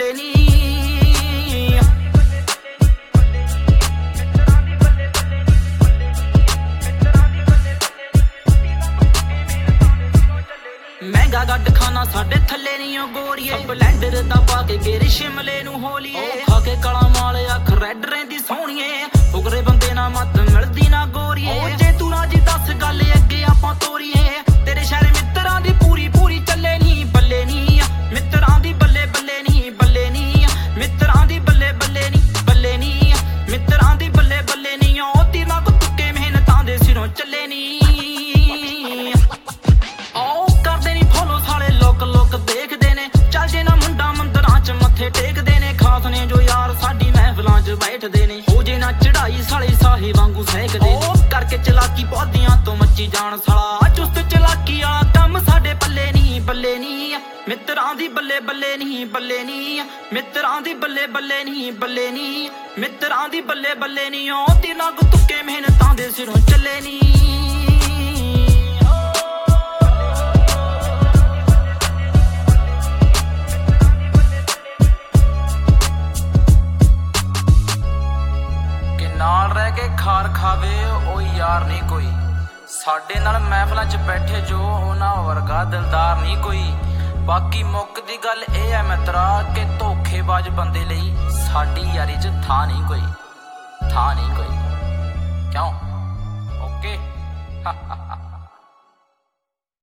ਚੱਲੇ ਨੀ। ਮਹਿੰਗਾ ਗੱਡ ਖਾਨਾ ਸਾਡੇ ਥੱਲੇ ਨੀ ਓ ਗੋਰੀਏ, ਬਲੈਂਡਰ ਦਾ ਪਾ ਕੇ ਗੇਰੇ ਸ਼ਿਮਲੇ ਨੂੰ ਹੋਲੀਏ। ਖਾ ਕੇ ਕਾਲਾ ਮਾਲ ਅੱਖ ਰੈਡ ਰਹਿੰਦੀ ਸੋਹਣੀਏ, ਉਗਰੇ ਬੰਦੇ ਨਾ ਮੱਤ ਮਿਲਦੀ ਨਾ ਗੋਰੀਏ। ਜੇ ਤੂੰ ਰਾਜੀ ਦੱਸ ਗੱਲ ਅੱਗੇ ਆਪਾਂ ਤੋਰੀਏ, ਤੇਰੇ ਸ਼ਹਿਰ ਮਿੱਤਰਾਂ ਦੀ ਪੂਰੀ ਪੂਰੀ ਚੱਲੇ ਨੀ ਬੱਲੇ ਨੀ। ਮਿੱਤਰਾਂ ਦੀ ਬੱਲੇ ਬੱਲੇ ਨੀ ਬੱਲੇ ਨੀ, ਮਿੱਤਰਾਂ ਦੀ ਬੱਲੇ ਬੱਲੇ ਨੀ ਬੱਲੇ ਨੀ, ਮਿੱਤਰਾਂ ਦੀ ਬੱਲੇ ਬੱਲੇ ਨੀ। ਉਹ ਤੀਰਾਂ ਕੋ ਤੁੱਕੇ ਮਿਹਨਤਾਂ ਦੇ ਸਿਰੋਂ ਚੱਲੇ ਨੀ। ਦੇਖਦੇ ਨੇ ਚੱਲ ਜੇ ਨਾ ਮੁੰਡਾ ਮੰਦਰਾਂ ਚ ਮੱਥੇ ਟੇਕਦੇ ਨੇ, ਖਾਸ ਨੇ ਜੋ ਯਾਰ ਸਾਡੀ ਮਹਿਫਲਾਂ ਚ ਬੈਠਦੇ ਨੇ। ਹੋ ਜੇ ਨਾ ਚੜਾਈ ਸਾਲੇ ਸਾਹੇ ਵਾਂਗੂ ਸਹਿਕਦੇ ਨੇ, ਕਰਕੇ ਚਲਾਕੀ ਪੌਦਿਆਂ ਤੋਂ ਮੱਚੀ ਜਾਣ ਸਾਲਾ। ਚੁਸਤ ਚਲਾਕੀ ਵਾਲਾ ਕੰਮ ਸਾਡੇ ਪੱਲੇ ਨੀ ਬੱਲੇ ਨੀ। ਮਿੱਤਰਾਂ ਦੀ ਬੱਲੇ ਬੱਲੇ ਨੀ ਬੱਲੇ ਨੀ, ਮਿੱਤਰਾਂ ਦੀ ਬੱਲੇ ਬੱਲੇ ਨੀ ਬੱਲੇ ਨੀ, ਮਿੱਤਰਾਂ ਦੀ ਬੱਲੇ ਬੱਲੇ ਨੀ। ਉਹ ਤਿੰਨਾਂ ਕੋ ਤੁੱਕੇ ਮਿਹਨਤਾਂ ਦੇ ਸਿਰੋਂ ਚੱਲੇ ਨੀ। ਨਾਲ ਰਹਿ ਕੇ ਖਾਰ ਖਾਵੇ ਉਹ ਯਾਰ ਨਹੀਂ ਕੋਈ, ਸਾਡੇ ਨਾਲ ਮਹਿਫਲਾਂ 'ਚ ਬੈਠੇ ਜੋ ਉਹਨਾਂ ਵਰਗਾ ਦਿਲਦਾਰ ਨਹੀਂ ਕੋਈ। ਬਾਕੀ ਮੁੱਕਦੀ ਗੱਲ ਇਹ ਹੈ ਮਿੱਤਰਾ ਕਿ ਧੋਖੇਬਾਜ਼ ਬੰਦੇ ਲਈ ਸਾਡੀ ਯਾਰੀ 'ਚ ਥਾਂ ਨਹੀਂ ਕੋਈ, ਥਾਂ ਨਹੀਂ ਕੋਈ। ਕਿਉਂ? ਓਕੇ।